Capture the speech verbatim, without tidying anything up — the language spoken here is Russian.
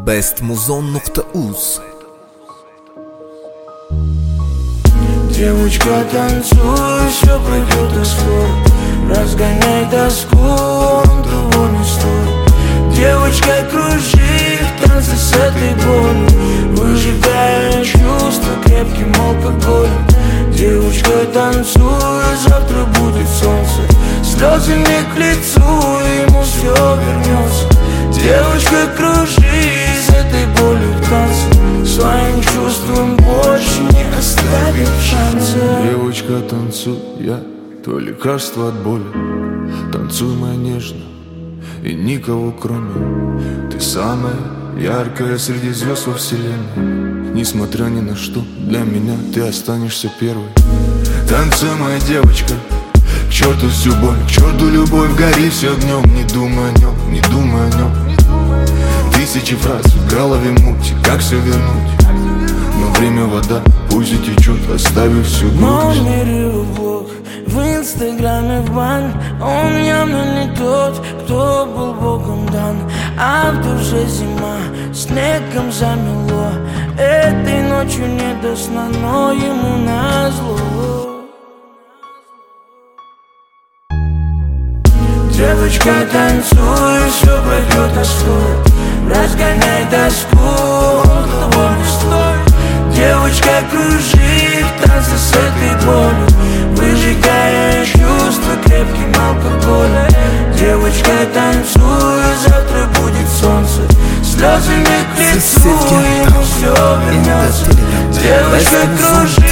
бест музон нокта уз. Девочка, танцуй, все пройдет исход. Разгоняй тоску, он того не стоит. Девочка, кружи в танце с этой болью, выжигая чувства крепким алкоголем. Девочка, танцуй, завтра будет солнце. Слезы не к лицу, ему все вернется. Девочка, кружи с этой болью в танце, своим чувством больше не оставит шанса. Девочка, танцуй, я твое лекарство от боли. Танцуй, моя нежно, и никого кроме. Ты самая яркая среди звезд во вселенной. Несмотря ни на что, для меня ты останешься первой. Танцуй, моя девочка, к черту всю боль, к черту любовь, гори все огнем. Не думай о нем, не думай о нем. Тысячи фраз в голове муть, как все вернуть? Но время вода, пусть и течет, оставив всю грусть. Мой мир его блог, в инстаграме в бан. Он явно не тот, кто был богом дан. А в душе зима, снегом замело. Этой ночью не до сна, но ему назло. Девочка, танцуй, все пройдет исход. Разгоняй тоску, он того не стоит. Девочка, кружи в танце с этой болью, выжигая чувства крепким алкоголем. Девочка, танцуй, завтра будет солнце. Слезы не к лицу, ему все вернется. Девочка, кружи